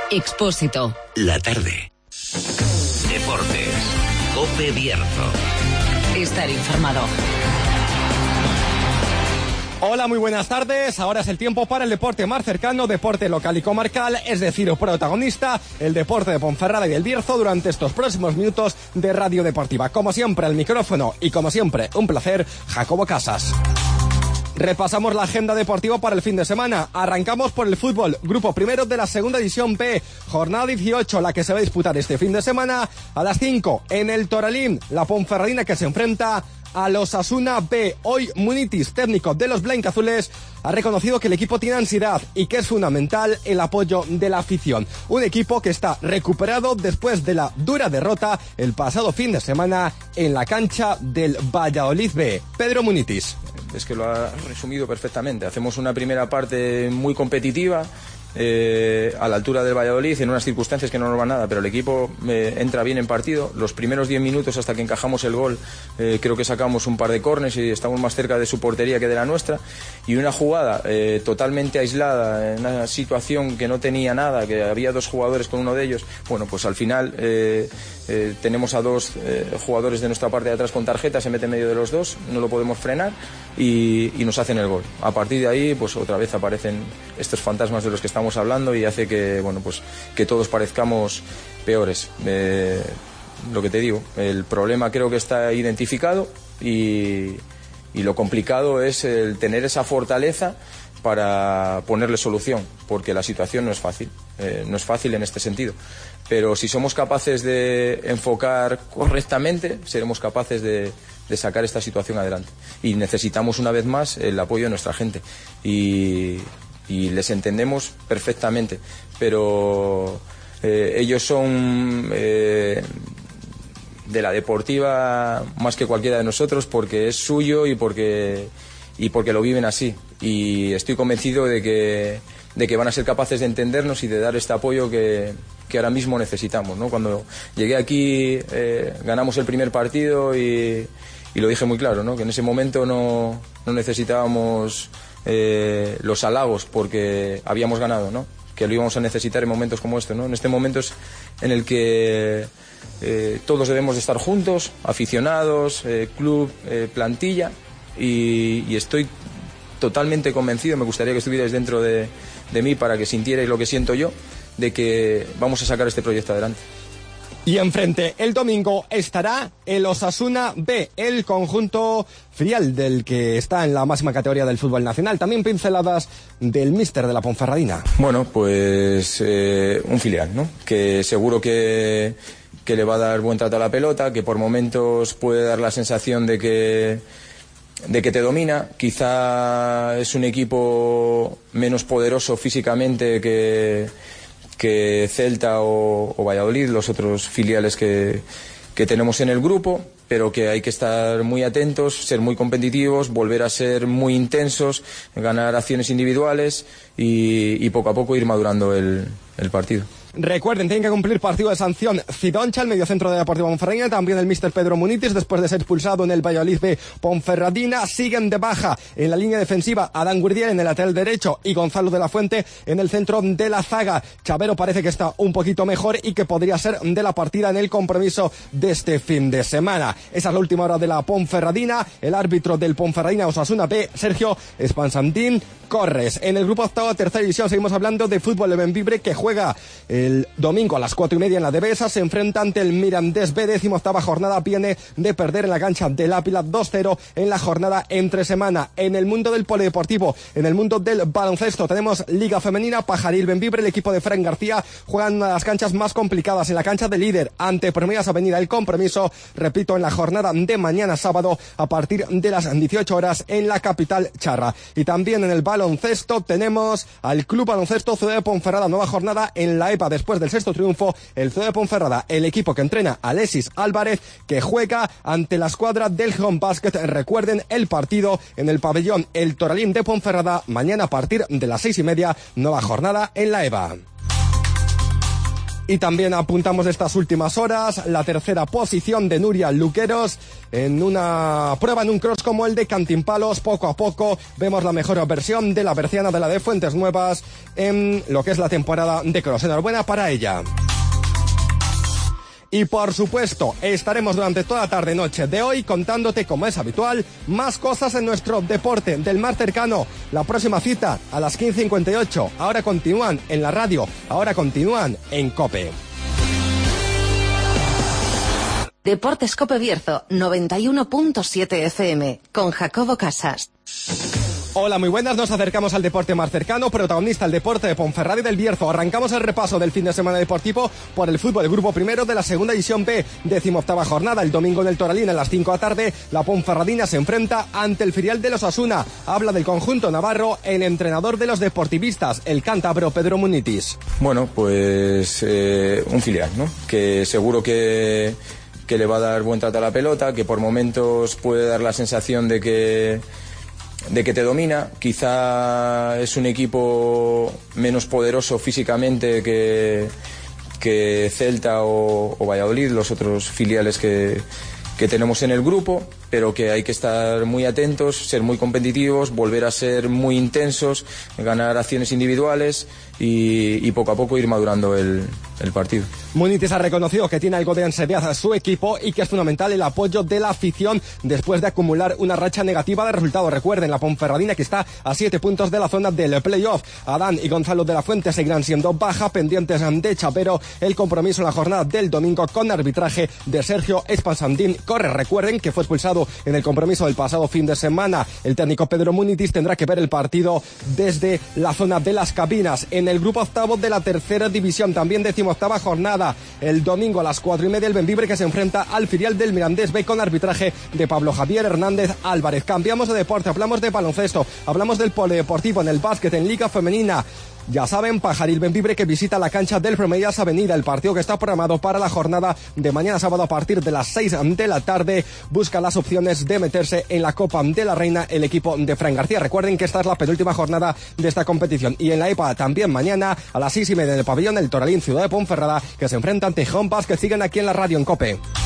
Expósito. La tarde. Deportes. COPE Bierzo. Estar informado. Hola, muy buenas tardes. Ahora es el tiempo para el deporte más cercano, deporte local y comarcal, es decir, protagonista, el deporte de Ponferrada y del Bierzo durante estos próximos minutos de Radio Deportiva. Como siempre, al micrófono y como siempre, un placer, Jacobo Casas. Repasamos la agenda deportiva para el fin de semana. Arrancamos por el fútbol, grupo primero de la segunda división B, jornada 18, la que se va a disputar este fin de semana a las 5 en el Toralín, la Ponferradina que se enfrenta a los Osasuna B. Hoy Munitis, técnico de los blancazules, ha reconocido que el equipo tiene ansiedad y que es fundamental el apoyo de la afición. Un equipo que está recuperado después de la dura derrota el pasado fin de semana en la cancha del Valladolid B. Pedro Munitis. Es que lo ha resumido perfectamente. Hacemos una primera parte muy competitiva, a la altura del Valladolid, en unas circunstancias que no nos van nada, pero el equipo entra bien en partido. Los primeros 10 minutos hasta que encajamos el gol, creo que sacamos un par de córners y estamos más cerca de su portería que de la nuestra, y una jugada totalmente aislada, en una situación que no tenía nada, que había dos jugadores con uno de ellos. Bueno, pues al final tenemos a dos jugadores de nuestra parte de atrás con tarjeta, se mete en medio de los dos, no lo podemos frenar y nos hacen el gol. A partir de ahí, pues otra vez aparecen estos fantasmas de los que estamos hablando y hace que, bueno, pues que todos parezcamos peores. Lo que te digo, el problema creo que está identificado y lo complicado es el tener esa fortaleza para ponerle solución, porque la situación no es fácil, no es fácil en este sentido. Pero si somos capaces de enfocar correctamente, seremos capaces de sacar esta situación adelante. Y necesitamos una vez más el apoyo de nuestra gente. Y les entendemos perfectamente, pero ellos son de la deportiva más que cualquiera de nosotros, porque es suyo y porque lo viven así, y estoy convencido de que van a ser capaces de entendernos y de dar este apoyo que ahora mismo necesitamos, ¿no? Cuando llegué aquí ganamos el primer partido y lo dije muy claro, ¿no? Que en ese momento no necesitábamos los halagos porque habíamos ganado, ¿no? Que lo íbamos a necesitar en momentos como este, ¿no? En este momento es en el que todos debemos de estar juntos, aficionados, club, plantilla, y estoy totalmente convencido, me gustaría que estuvierais dentro de mí para que sintierais lo que siento yo, de que vamos a sacar este proyecto adelante. Y enfrente, el domingo, estará el Osasuna B, el conjunto filial del que está en la máxima categoría del fútbol nacional. También pinceladas del míster de la Ponferradina. Bueno, pues un filial, ¿no? Que seguro que le va a dar buen trato a la pelota, que por momentos puede dar la sensación de que te domina. Quizá es un equipo menos poderoso físicamente que Celta o Valladolid, los otros filiales que tenemos en el grupo, pero que hay que estar muy atentos, ser muy competitivos, volver a ser muy intensos, ganar acciones individuales y poco a poco ir madurando el partido. Recuerden, tienen que cumplir partido de sanción Cidoncha, el mediocentro de la Deportiva Ponferradina, también el míster Pedro Munitis, después de ser expulsado en el Valladolid B Ponferradina. Siguen de baja en la línea defensiva Adán Gurdiel en el lateral derecho y Gonzalo de la Fuente en el centro de la zaga. Chavero parece que está un poquito mejor y que podría ser de la partida en el compromiso de este fin de semana. Esa es la última hora de la Ponferradina. El árbitro del Ponferradina Osasuna B, Sergio Spansantín Corres. En el grupo octavo, tercera división, seguimos hablando de fútbol de Bembibre, que juega el domingo a las 4:30 en la Devesa. Se enfrenta ante el Mirandés B, 18ª jornada. Viene de perder en la cancha del Ávila 2-0 en la jornada entre semana. En el mundo del polideportivo, en el mundo del baloncesto, tenemos Liga Femenina. Pajaril Bembibre, el equipo de Fran García, juegan una de las canchas más complicadas, en la cancha de Líder ante Promesas Avenida. El compromiso, repito, en la jornada de mañana sábado a partir de las 18 horas en la capital charra. Y también en el baloncesto tenemos al Club Baloncesto Ciudad de Ponferrada, nueva jornada en la EPA después del sexto triunfo. El Ciudad de Ponferrada, el equipo que entrena a Alexis Álvarez, que juega ante la escuadra del Home Basket. Recuerden el partido en el pabellón El Toralín de Ponferrada mañana a partir de las 6:30, nueva jornada en la EVA. Y también apuntamos de estas últimas horas la tercera posición de Nuria Luqueros en una prueba en un cross como el de Cantimpalos. Poco a poco vemos la mejor versión de la berciana de la de Fuentes Nuevas en lo que es la temporada de cross. Enhorabuena para ella. Y por supuesto, estaremos durante toda la tarde-noche de hoy contándote, como es habitual, más cosas en nuestro deporte del más cercano. La próxima cita a las 15:58. Ahora continúan en la radio, ahora continúan en COPE. Deportes COPE Bierzo, 91.7 FM, con Jacobo Casas. Hola, muy buenas, nos acercamos al deporte más cercano, protagonista el deporte de Ponferrada y del Bierzo. Arrancamos el repaso del fin de semana deportivo por el fútbol, grupo primero de la segunda división B, 18ª jornada. El domingo en el Toralín a las 5 de la tarde, la Ponferradina se enfrenta ante el filial de los Osasuna. Habla del conjunto navarro el entrenador de los deportivistas, el cántabro Pedro Munitis. Bueno, pues un filial, ¿no? Que seguro que le va a dar buen trato a la pelota, que por momentos puede dar la sensación de que te domina. Quizá es un equipo menos poderoso físicamente que Celta o Valladolid, los otros filiales que tenemos en el grupo, pero que hay que estar muy atentos, ser muy competitivos, volver a ser muy intensos, ganar acciones individuales y poco a poco ir madurando el partido. Munitis ha reconocido que tiene algo de ansiedad a su equipo y que es fundamental el apoyo de la afición después de acumular una racha negativa de resultados. Recuerden, la Ponferradina, que está a 7 puntos de la zona del playoff. Adán y Gonzalo de la Fuente seguirán siendo baja, pendientes de Chapero. El compromiso en la jornada del domingo con arbitraje de Sergio Espansandín corre. Recuerden que fue expulsado en el compromiso del pasado fin de semana. El técnico Pedro Munitis tendrá que ver el partido desde la zona de las cabinas. En el grupo octavo de la tercera división, también 18ª jornada, el domingo a las 4:30, el Bembibre, que se enfrenta al filial del Mirandés B con arbitraje de Pablo Javier Hernández Álvarez. Cambiamos de deporte, hablamos de baloncesto, hablamos del polideportivo, en el básquet, en Liga Femenina. Ya saben, Pajaril Bembibre, que visita la cancha del Promedias Avenida. El partido que está programado para la jornada de mañana sábado a partir de las 6 de la tarde busca las opciones de meterse en la Copa de la Reina el equipo de Fran García. Recuerden que esta es la penúltima jornada de esta competición. Y en la EPA también mañana a las 6:30 en el pabellón del Toralín, ciudad de Ponferrada, que se enfrenta ante Home Basket. Siguen aquí en la radio en COPE.